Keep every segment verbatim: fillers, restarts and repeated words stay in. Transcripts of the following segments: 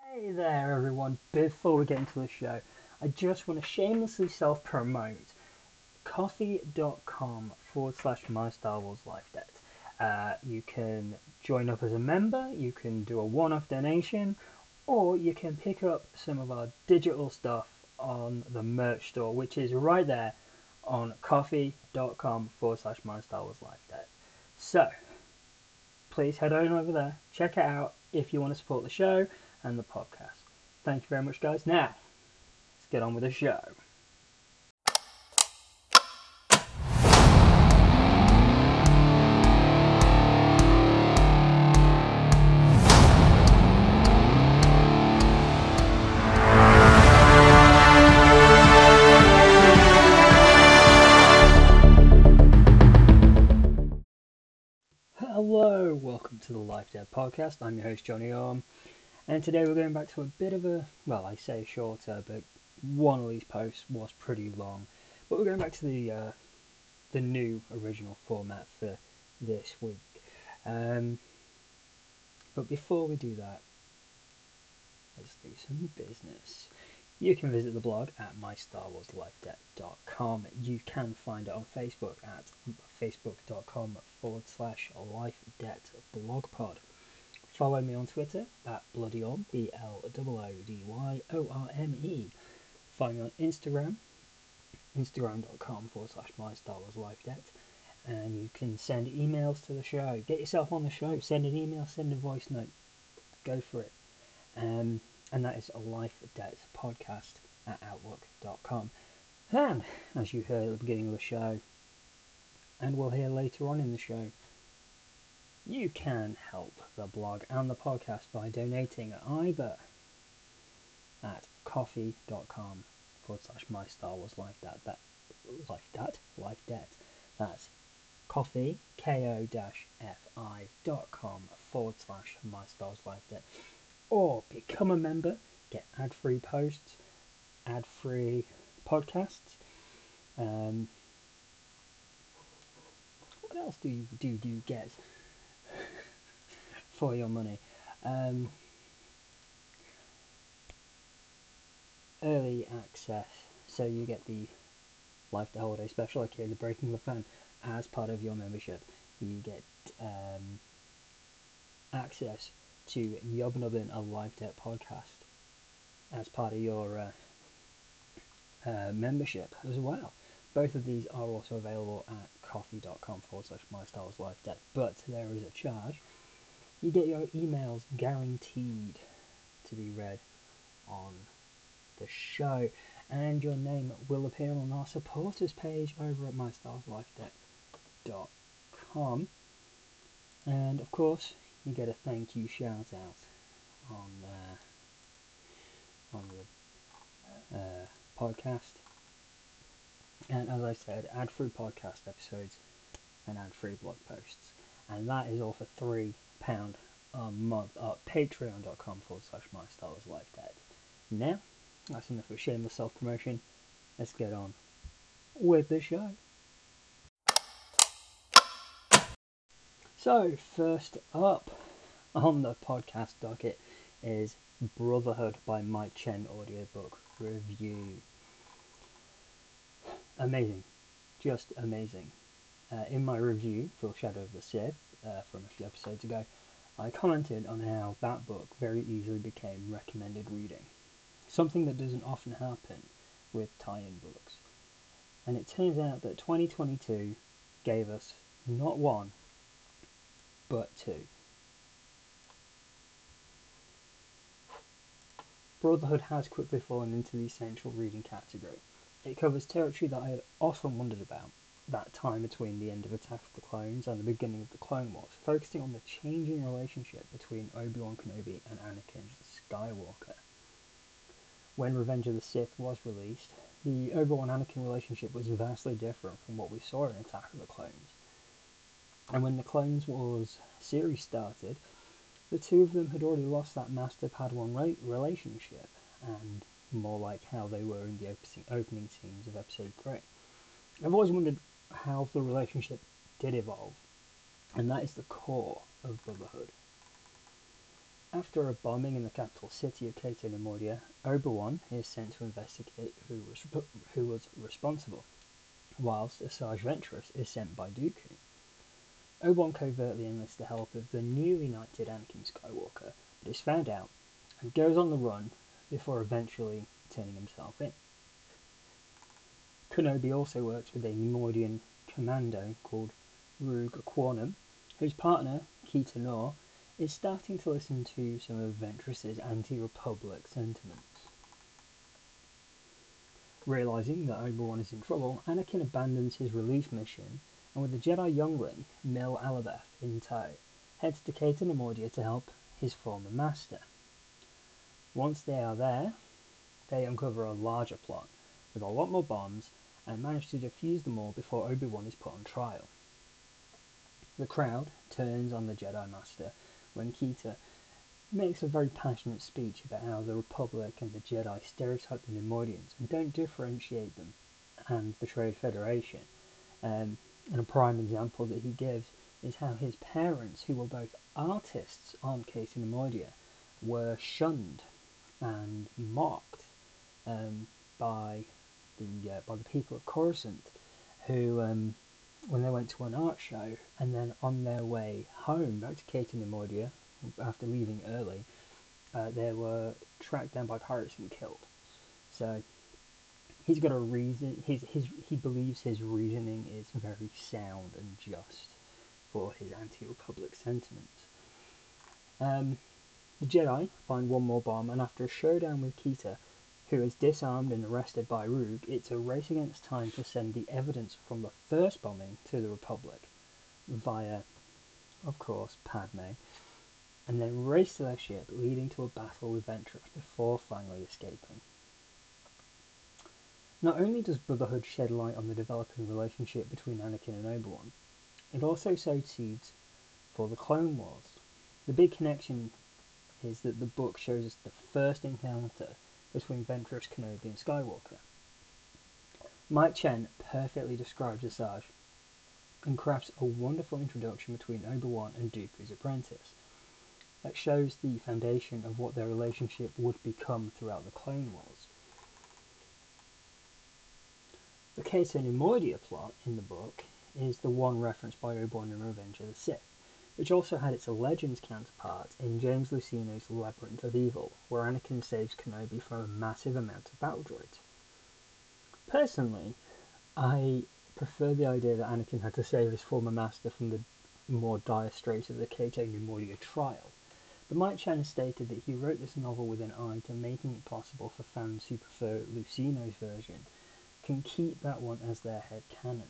Hey there, everyone. Before we get into the show, I just want to shamelessly self promote coffee.com forward slash my Star Wars life debt. Uh, you can join up as a member, you can do a one off donation, or you can pick up some of our digital stuff on the merch store, which is right there on coffee.com forward slash my Star Wars life debt. So, please head on over there, check it out if you want to support the show and the podcast. Thank you very much, guys. Now, let's get on with the show. Hello, welcome to the Life Dead Podcast. I'm your host, Johnny Orm, and today we're going back to a bit of a, well, I say shorter, but one of these posts was pretty long. But we're going back to the uh, the new original format for this week. Um, but before we do that, let's do some business. You can visit the blog at my star wars life debt dot com. You can find it on Facebook at facebook.com forward slash life debt blogpod. Follow me on Twitter at bloodyorm, B L O O D Y O R M E. Find me on Instagram, instagram.com forward slash my Star Wars life debt. And you can send emails to the show. Get yourself on the show. Send an email, send a voice note. Go for it. Um, and that is a life debt podcast at outlook dot com. And as you heard at the beginning of the show, and we'll hear later on in the show, you can help the blog and the podcast by donating either at coffee.com forward slash my Star Wars life debt. That life debt, life debt. That's coffee, ko dash fi dot com forward slash my Star Wars life debt. Or become a member, get ad-free posts, ad-free podcasts. Um, what else do you do do you get for your money? Um, early access, so you get the Life Day Holiday Special, aka the Breaking the Fan, as part of your membership. You get um, access to Yob Nubbin, a Life Debt podcast, as part of your uh, uh, membership as well. Both of these are also available at coffee.com forward slash my Star Wars life debt, but there is a charge. You get your emails guaranteed to be read on the show, and your name will appear on our supporters page over at my stars life debt dot com. And of course, you get a thank you shout out on uh, on the uh, podcast. And as I said, ad-free podcast episodes and ad-free blog posts. And that is all for three pound a month at patreon.com forward slash my Star Wars life debt. Now, that's enough of shameless self-promotion. Let's get on with the show. So, first up on the podcast docket is Brotherhood by Mike Chen audiobook review. Amazing. Just amazing. Uh, in my review for Shadow of the Sith uh, from a few episodes ago, I commented on how that book very easily became recommended reading. Something that doesn't often happen with tie-in books. And it turns out that twenty twenty-two gave us not one, but two. Brotherhood has quickly fallen into the essential reading category. It covers territory that I had often wondered about, that time between the end of Attack of the Clones and the beginning of the Clone Wars, focusing on the changing relationship between Obi-Wan Kenobi and Anakin Skywalker. When Revenge of the Sith was released, the Obi-Wan-Anakin relationship was vastly different from what we saw in Attack of the Clones. And when the Clone Wars series started, the two of them had already lost that master-Padawan relationship, and more like how they were in the opening scenes of Episode three. I've always wondered how the relationship did evolve, and that is the core of Brotherhood. After a bombing in the capital city of Cato Neimoidia, Obi-Wan is sent to investigate who was, who was responsible, whilst Asajj Ventress is sent by Dooku. Obi-Wan covertly enlists the help of the newly knighted Anakin Skywalker, but is found out and goes on the run before eventually turning himself in. Kenobi also works with a Neimoidian commando called Rogue Quantum, whose partner, Keeta Nor, is starting to listen to some of Ventress's anti-Republic sentiments. Realising that Obi-Wan is in trouble, Anakin abandons his relief mission and with the Jedi youngling, Mil Alabeth, in tow, heads to Cato Neimoidia to help his former master. Once they are there, they uncover a larger plot with a lot more bombs and manage to defuse them all before Obi-Wan is put on trial. The crowd turns on the Jedi Master when Keeta makes a very passionate speech about how the Republic and the Jedi stereotype the Neimoidians and don't differentiate them and the Trade Federation. Um, and a prime example that he gives is how his parents, who were both artists on Cato Neimoidia, were shunned and mocked um, by the uh, by the people of Coruscant, who, um, when they went to an art show and then on their way home back to Cato Neimoidia after leaving early, uh, they were tracked down by pirates and killed. So he's got a reason. His his he believes his reasoning is very sound and just for his anti-Republic sentiments. Um, the Jedi find one more bomb, and after a showdown with Keeta, who is disarmed and arrested by Rogue, it's a race against time to send the evidence from the first bombing to the Republic via, of course, Padme, and then race to their ship, leading to a battle with Ventress before finally escaping. Not only does Brotherhood shed light on the developing relationship between Anakin and Obi-Wan, it also sowed seeds for the Clone Wars. The big connection is that the book shows us the first encounter between Ventress, Kenobi and Skywalker. Mike Chen perfectly describes Asajj and crafts a wonderful introduction between Obi-Wan and Dooku's apprentice that shows the foundation of what their relationship would become throughout the Clone Wars. The Cato Neimoidia plot in the book is the one referenced by Obi-Wan in Revenge of the Sith, which also had its Legends counterpart in James Luceno's Labyrinth of Evil, where Anakin saves Kenobi from a massive amount of battle droids. Personally, I prefer the idea that Anakin had to save his former master from the more dire straits of the Cato Neimoidia trial, but Mike Chen stated that he wrote this novel with an eye to making it possible for fans who prefer Luceno's version can keep that one as their head canon.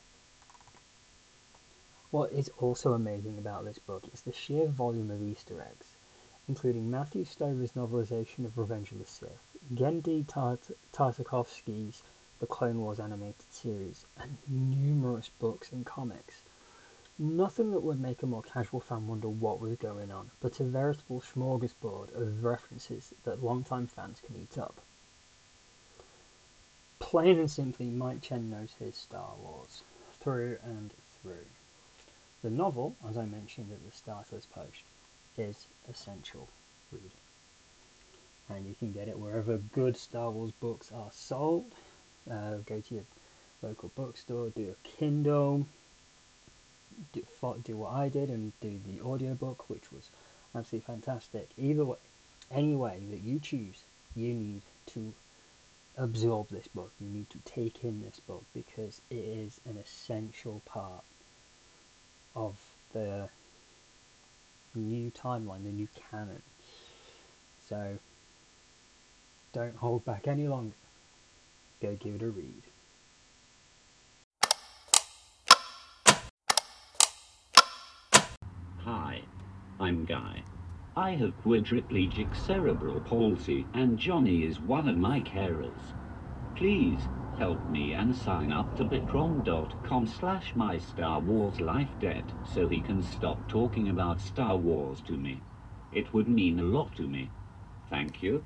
What is also amazing about this book is the sheer volume of Easter eggs, including Matthew Stover's novelization of Revenge of the Sith, Genndy Tart- Tartakovsky's The Clone Wars animated series, and numerous books and comics. Nothing that would make a more casual fan wonder what was going on, but a veritable smorgasbord of references that longtime fans can eat up. Plain and simply, Mike Chen knows his Star Wars, through and through. The novel, as I mentioned at the start of this post, is essential reading. And you can get it wherever good Star Wars books are sold. Uh, go to your local bookstore, do a Kindle, do, do what I did and do the audiobook, which was absolutely fantastic. Either way, any way that you choose, you need to absorb this book. You need to take in this book because it is an essential part of the new timeline, the new canon. So don't hold back any longer. Go give it a read. Hi, I'm Guy. I have quadriplegic cerebral palsy and Johnny is one of my carers. Please help me and sign up to bitron.com slash my Star Wars life debt so he can stop talking about Star Wars to me. It would mean a lot to me. Thank you.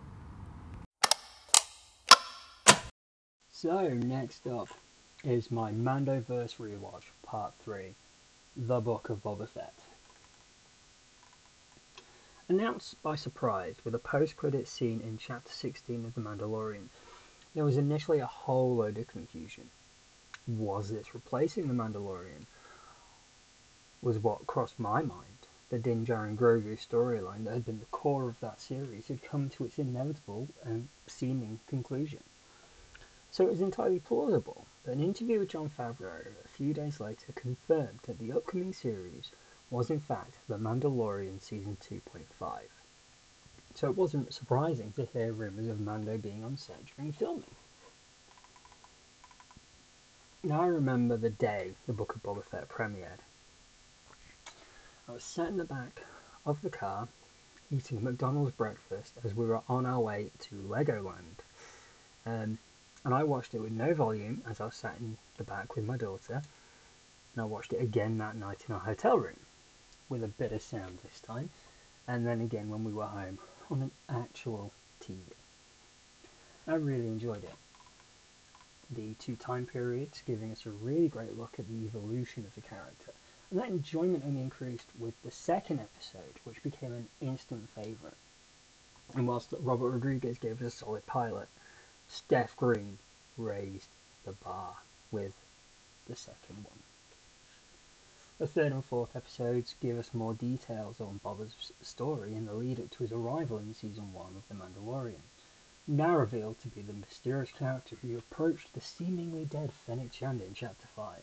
So next up is my Mandoverse rewatch, part three, The Book of Boba Fett. Announced by surprise with a post-credits scene in Chapter sixteen of The Mandalorian, there was initially a whole load of confusion. Was this replacing The Mandalorian? Was what crossed my mind. The Din Djarin Grogu storyline that had been the core of that series had come to its inevitable and seeming conclusion. So it was entirely plausible that an interview with Jon Favreau a few days later confirmed that the upcoming series was in fact The Mandalorian Season two point five. So it wasn't surprising to hear rumours of Mando being on set during filming. Now I remember the day the Book of Boba Fett premiered. I was sat in the back of the car eating McDonald's breakfast as we were on our way to Legoland. Um, and I watched it with no volume as I was sat in the back with my daughter. And I watched it again that night in our hotel room with a bit of sound this time. And then again when we were home on an actual T V. I really enjoyed it. The two time periods giving us a really great look at the evolution of the character. And that enjoyment only increased with the second episode, which became an instant favourite. And whilst Robert Rodriguez gave us a solid pilot, Steph Green raised the bar with the second one. The third and fourth episodes give us more details on Boba's story in the lead up to his arrival in season one of The Mandalorian, now revealed to be the mysterious character who approached the seemingly dead Fennec Shand in chapter five.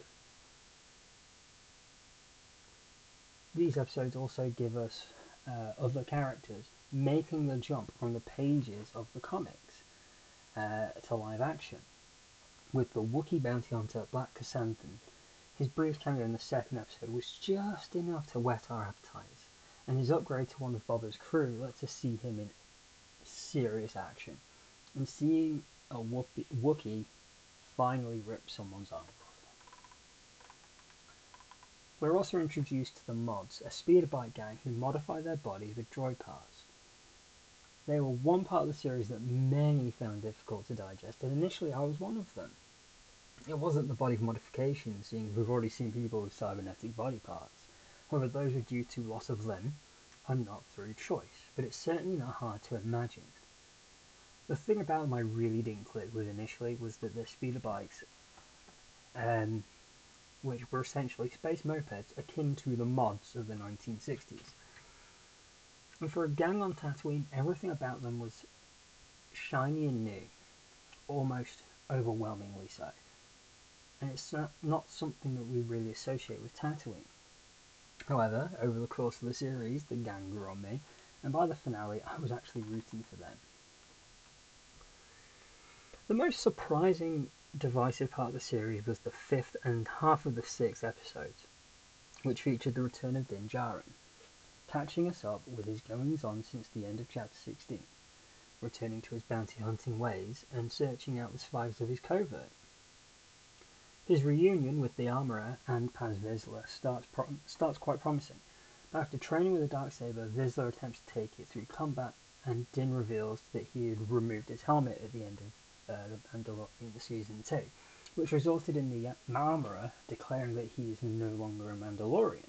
These episodes also give us uh, other characters making the jump from the pages of the comics uh, to live action. With the Wookiee bounty hunter Black Krrsantan, his brief cameo in the second episode was just enough to whet our appetites, and his upgrade to one of Boba's crew lets us see him in serious action. And seeing a Wookiee finally rip someone's arm off. We're also introduced to the Mods, a speeder bike gang who modify their bodies with droid parts. They were one part of the series that many found difficult to digest, and initially I was one of them. It wasn't the body modification, seeing as we've already seen people with cybernetic body parts. However, those are due to loss of limb and not through choice, but it's certainly not hard to imagine. The thing about them I really didn't click with initially was that they're speeder bikes, um, which were essentially space mopeds akin to the mods of the nineteen sixties. And for a gang on Tatooine, everything about them was shiny and new, almost overwhelmingly so. And it's not, not something that we really associate with Tatooine. However, over the course of the series, the gang grew on me, and by the finale, I was actually rooting for them. The most surprising, divisive part of the series was the fifth and half of the sixth episodes, which featured the return of Din Djarin, catching us up with his goings-on since the end of chapter sixteen, returning to his bounty hunting ways and searching out the survivors of his covert. His reunion with the Armourer and Paz Vizsla starts, pro- starts quite promising, but after training with a Darksaber, Vizsla attempts to take it through combat, and Din reveals that he had removed his helmet at the end of uh, the Mandalorian season two, which resulted in the Armourer declaring that he is no longer a Mandalorian.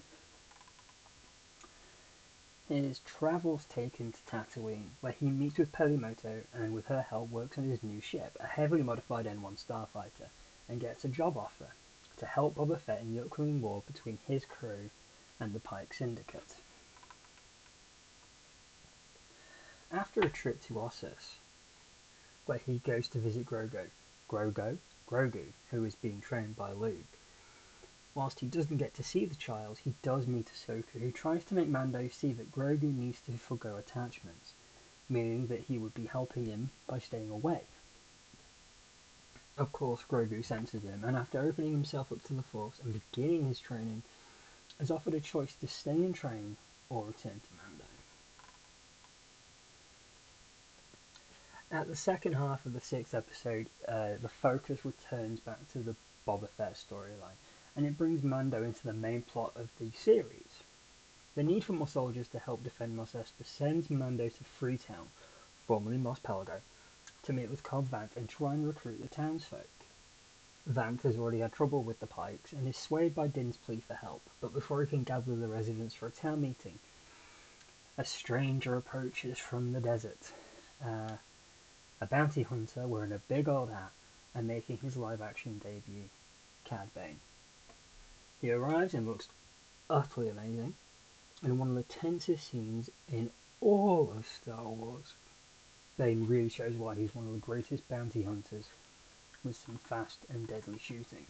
His travels take him to Tatooine, where he meets with Peli Motto and with her help works on his new ship, a heavily modified N one starfighter, and gets a job offer to help Boba Fett in the upcoming war between his crew and the Pike Syndicate. After a trip to Ossus, where he goes to visit Grogu, Grogu, Grogu, who is being trained by Luke. Whilst he doesn't get to see the child, he does meet Ahsoka, who tries to make Mando see that Grogu needs to forgo attachments, meaning that he would be helping him by staying away. Of course, Grogu senses him, and after opening himself up to the Force and beginning his training, is offered a choice to stay and train or return to Mando. At the second half of the sixth episode, uh, the focus returns back to the Boba Fett storyline, and it brings Mando into the main plot of the series. The need for more soldiers to help defend Mos Espa sends Mando to Freetown, formerly Mos Pelgo, to meet with Cobb Vanth and try and recruit the townsfolk. Vanth has already had trouble with the Pikes and is swayed by Din's plea for help, but before he can gather the residents for a town meeting, A stranger approaches from the desert. Uh, a bounty hunter wearing a big old hat and making his live-action debut, Cad Bane. He arrives and looks utterly amazing, in one of the tensest scenes in all of Star Wars. Bane really shows why he's one of the greatest bounty hunters, with some fast and deadly shooting.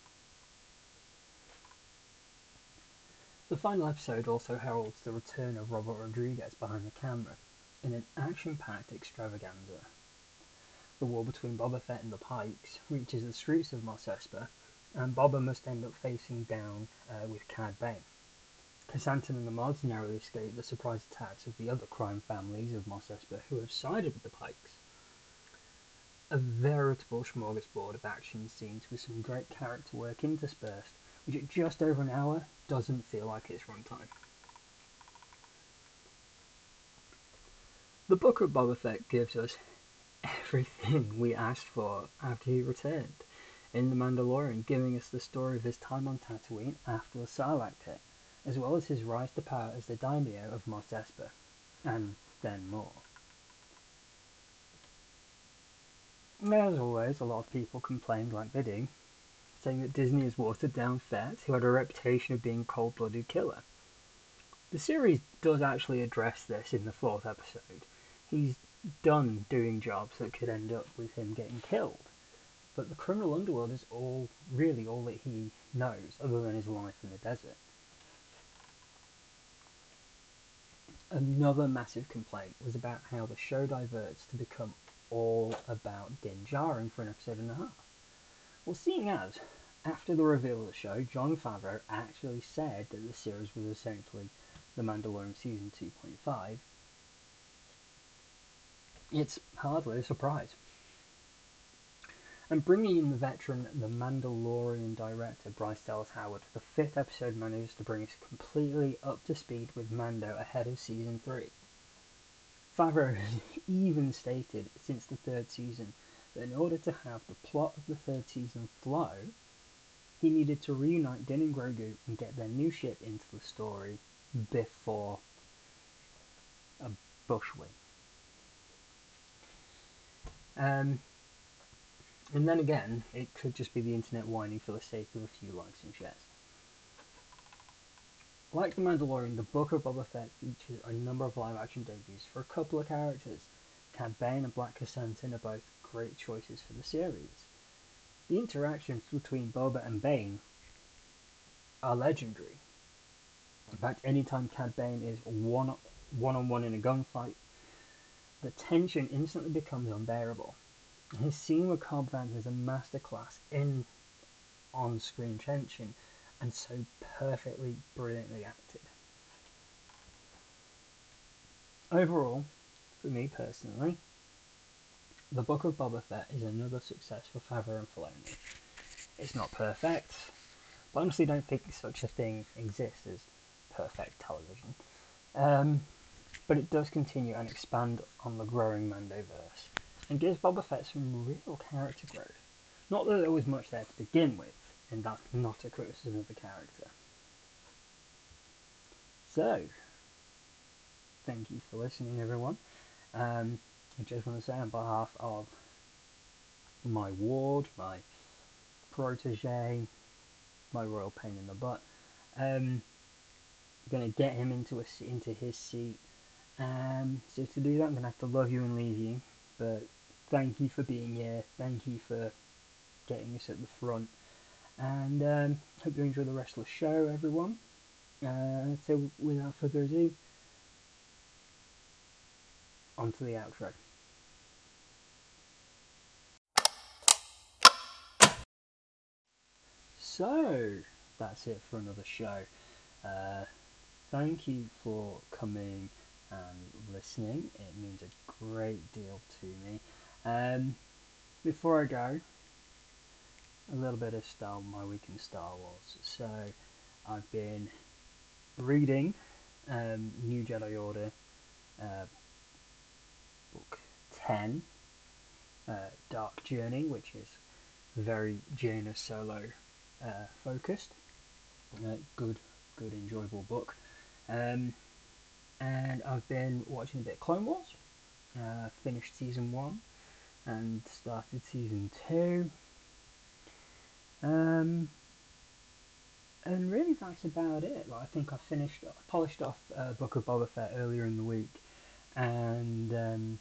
The final episode also heralds the return of Robert Rodriguez behind the camera in an action-packed extravaganza. The war between Boba Fett and the Pikes reaches the streets of Mos Espa, and Boba must end up facing down uh, with Cad Bane. Chrysanthemum and the Mods narrowly escape the surprise attacks of the other crime families of Mos Espa who have sided with the Pikes. A veritable smorgasbord of action scenes with some great character work interspersed, which at just over an hour doesn't feel like its runtime. The Book of Boba Fett gives us everything we asked for after he returned in The Mandalorian, giving us the story of his time on Tatooine after the Sarlacc pit, as well as his rise to power as the daimyo of Mos Espa, and then more. As always, a lot of people complained like they do, saying that Disney has watered down Fett, who had a reputation of being a cold-blooded killer. The series does actually address this in the fourth episode. He's done doing jobs that could end up with him getting killed, but the criminal underworld is all really all that he knows, other than his life in the desert. Another massive complaint was about how the show diverts to become all about Din Djarin for an episode and a half. Well, seeing as, after the reveal of the show, Jon Favreau actually said that the series was essentially The Mandalorian Season two point five, it's hardly a surprise. And bringing in the veteran The Mandalorian director Bryce Dallas Howard, the fifth episode manages to bring us completely up to speed with Mando ahead of Season three. Favreau has even stated since the third season that in order to have the plot of the third season flow, he needed to reunite Din and Grogu and get their new ship into the story before a Bush win. Um, and then again, it could just be the internet whining for the sake of a few likes and shares. Like The Mandalorian, the Book of Boba Fett features a number of live-action debuts for a couple of characters. Cad Bane and Black Krrsantan are both great choices for the series. The interactions between Boba and Bane are legendary. In fact, anytime Cad Bane is one, one-on-one in a gunfight, the tension instantly becomes unbearable. His scene with Cobb Vanth is a masterclass in on-screen tension, and so perfectly, brilliantly acted. Overall, for me personally, The Book of Boba Fett is another success for Favreau and Filoni. It's not perfect, but I honestly don't think such a thing exists as perfect television. Um, but it does continue and expand on the growing Mandoverse, and gives Boba Fett some real character growth. Not that there was much there to begin with, and that's not a criticism of the character. So, thank you for listening, everyone. Um, I just want to say on behalf of my ward, my protege, my royal pain in the butt, um, I'm going to get him into a, into his seat. Um, so to do that, I'm going to have to love you and leave you. But thank you for being here. Thank you for getting us at the front. And um, hope you enjoy the rest of the show, everyone. Uh, so without further ado, on to the outro. So, that's it for another show. Uh, thank you for coming and listening. It means a great deal to me. Um, before I go, a little bit of Star my week in Star Wars. So, I've been reading um, New Jedi Order, uh, book ten, uh, Dark Journey, which is very Jaina Solo uh, focused. Uh, good, good, enjoyable book. Um, and I've been watching a bit of Clone Wars. Uh, finished season one and started season two. Um, and really, that's about it. Like, I think I finished, I polished off uh, Book of Boba Fett earlier in the week, and um,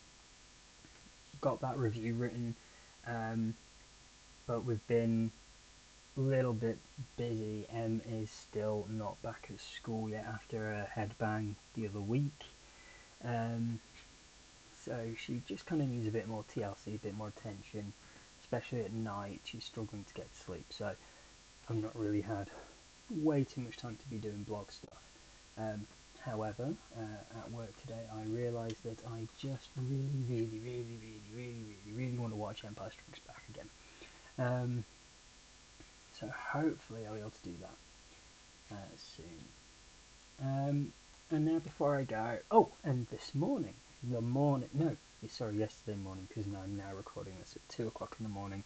got that review written. Um, but we've been a little bit busy. Em is still not back at school yet after a headbang the other week. Um, so she just kind of needs a bit more T L C, a bit more attention, especially at night. She's struggling to get to sleep. So I've not really had way too much time to be doing blog stuff. Um, however, uh, at work today, I realised that I just really, really, really, really, really, really, really want to watch Empire Strikes Back again. Um, so hopefully I'll be able to do that uh, soon. Um, and now before I go, oh, and this morning, the morning, no, sorry, yesterday morning, because now I'm now recording this at two o'clock in the morning,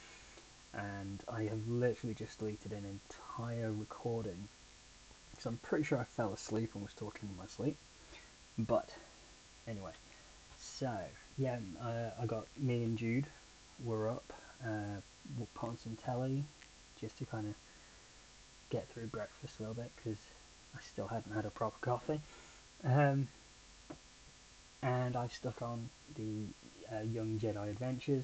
and I have literally just deleted an entire recording, because I'm pretty sure I fell asleep and was talking in my sleep. But anyway, so yeah, uh, I got me and Jude were up, uh, we'll put on some telly just to kind of get through breakfast a little bit because I still hadn't had a proper coffee. Um, and I stuck on the uh, Young Jedi Adventures.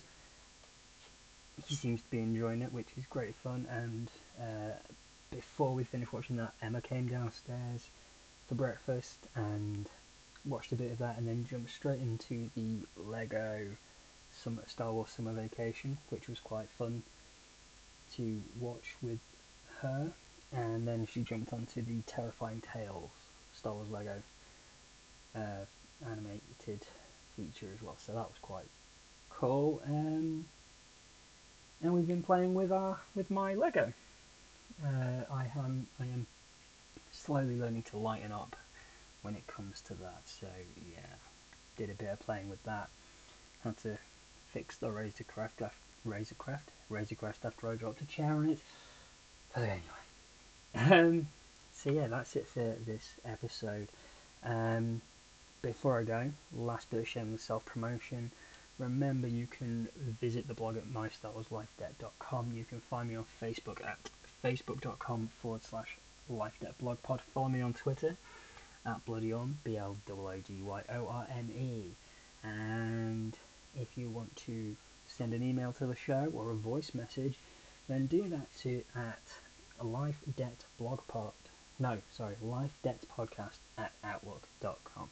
He seems to be enjoying it, which is great fun. And uh, before we finished watching that, Emma came downstairs for breakfast and watched a bit of that, and then jumped straight into the Lego Summer, Star Wars Summer Vacation, which was quite fun to watch with her. And then she jumped onto the Terrifying Tales Star Wars Lego uh, animated feature as well, so that was quite cool. Um, and we've been playing with our with my Lego. Uh, I am I am slowly learning to lighten up when it comes to that. So yeah, did a bit of playing with that. Had to fix the Razorcraft after Razorcraft Razorcraft after I dropped a chair on it. But anyway, um, so yeah, that's it for this episode. Um, before I go, last bit of shameless self-promotion. Remember, you can visit the blog at my star wars life debt dot com. You can find me on Facebook at facebook.com forward slash lifedebtblogpod. Follow me on Twitter at bloodyom, B L O O D Y O R M E. And if you want to send an email to the show or a voice message, then do that to at lifedebtblogpod. No, sorry, lifedebtpodcast at outlook dot com.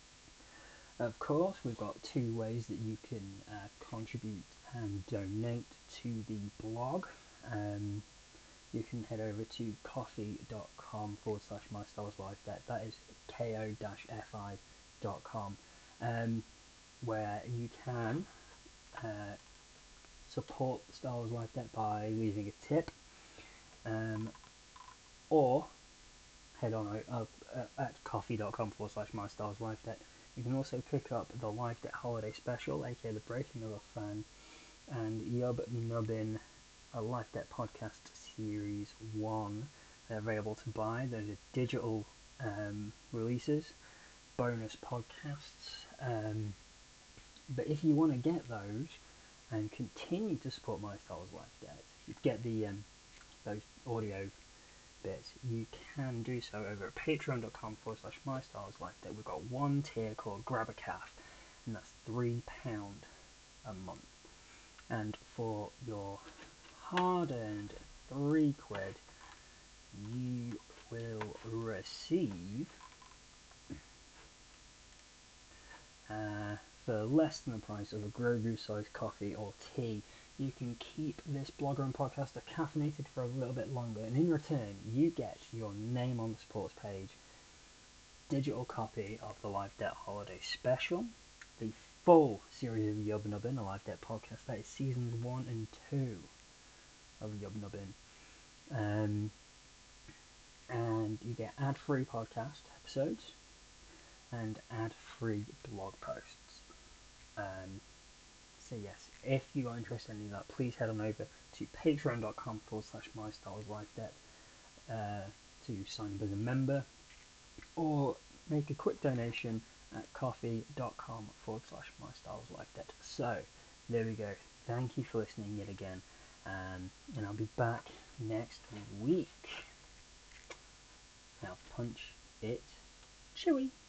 Of course, we've got two ways that you can uh, contribute and donate to the blog. Um, you can head over to ko-fi.com forward slash my Star Wars Life Debt. That is ko-fi dot com, um, where you can uh, support Star Wars Life Debt by leaving a tip, um, or head on uh, uh, at ko-fi.com forward slash my Star Wars Life Debt. You can also pick up the Life Debt Holiday Special, aka the Breaking of a Fan, and Yub Nubbin, a Life Debt Podcast Series one. They're available to buy. Those are digital um, releases, bonus podcasts. Um, but if you want to get those and continue to support my Star Wars Life Debt, you get the um, those audio bits, you can do so over at patreon.com forward slash my Star Wars Life Debt. We've got one tier called Grab a Calf, and that's three pound a month. And for your hard-earned three quid, you will receive uh, for less than the price of a Grogu-sized coffee or tea. You can keep this blogger and podcaster caffeinated for a little bit longer, and in return, you get your name on the supports page, digital copy of the Life Debt Holiday Special, the full series of Yub Nubbin, a Life Debt podcast. That is seasons one and two of Yub Nubbin. Um, and you get ad-free podcast episodes and ad-free blog posts. Um, so yes, if you are interested in any of that, please head on over to patreon.com forward slash my Star Wars Life Debt uh, to sign up as a member, or make a quick donation at coffee.com forward slash my styles life debt. So there we go. Thank you for listening yet again, um, and I'll be back next week. Now punch it chewy.